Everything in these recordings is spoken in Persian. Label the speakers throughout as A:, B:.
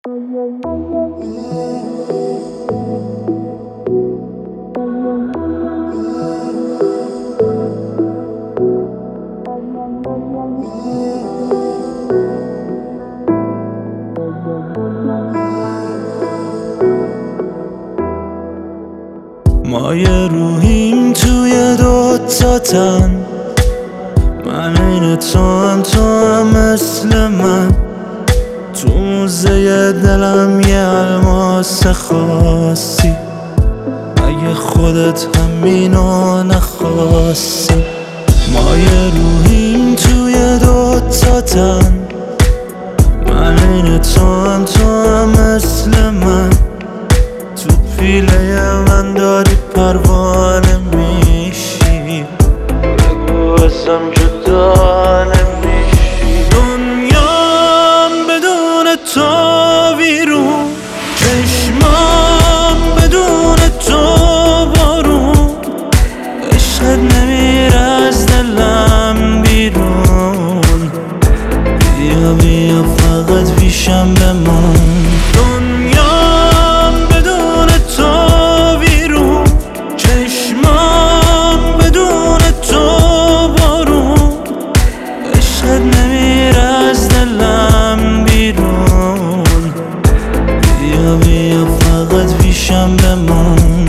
A: ما یه روحیم توی دوتا تن، من این تو هم مثل من. تو موزه دلم یه الماس خاصی، اگه خودت همینو نخواستی. ما یه روحیم توی دوتا تن، من این تو هم مثل من. تو پیله من داری پروانه میشی، بگو ازم جدا نمیشی. دنیام بدون تو ویرون، چشمام بدون تو بارون. عشقت نمیره از دلم بیرون، بیا بیا فقط پیشم بمون. بیا فقط پیشم بمون.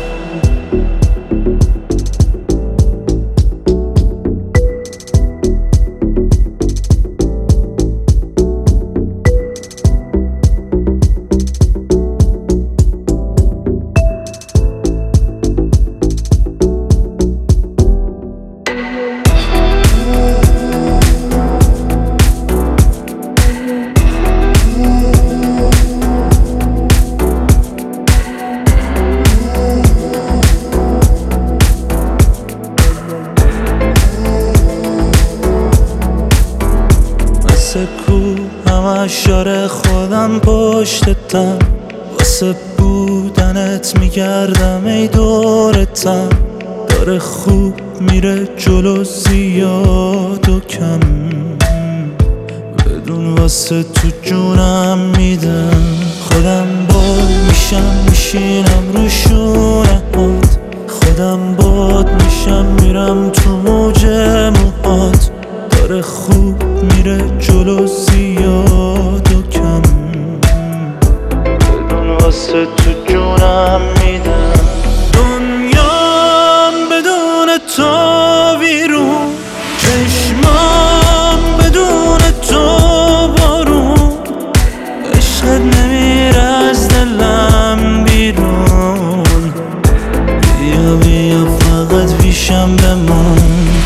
A: واسه کو همش یاره خودم پشتتم، واسه بودنت میگردم ای دورتم. داره خوب میره جلو زیاد و کم، بدون واسه تو جونم میدم. خودم باد میشم میشینم رو شونهات، خودم باد میشم میرم تو موج موهات. داره خوب میره جلو زیاد و کم، بدون واسه تو جونم میدم. دنیام بدون تو ویرون، چشمام بدون تو بارون. عشقت نمیره از دلم بیرون، بیا بیا فقط پیشم بمون.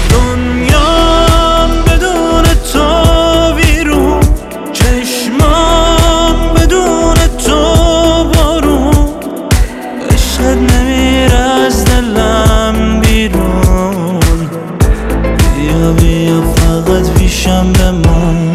A: نمیره از دلم بیرون، بیا بیا فقط پیشم بمون.